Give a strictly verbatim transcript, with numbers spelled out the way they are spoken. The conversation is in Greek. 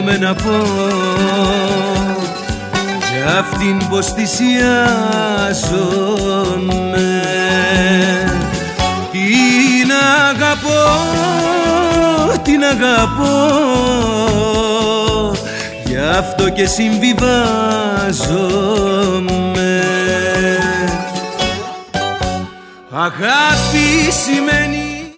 έρχομαι να πω για αυτήν πως θυσιάζομαι. Την αγαπώ, την αγαπώ, γι' αυτό και συμβιβάζομαι. Αγάπη σημαίνει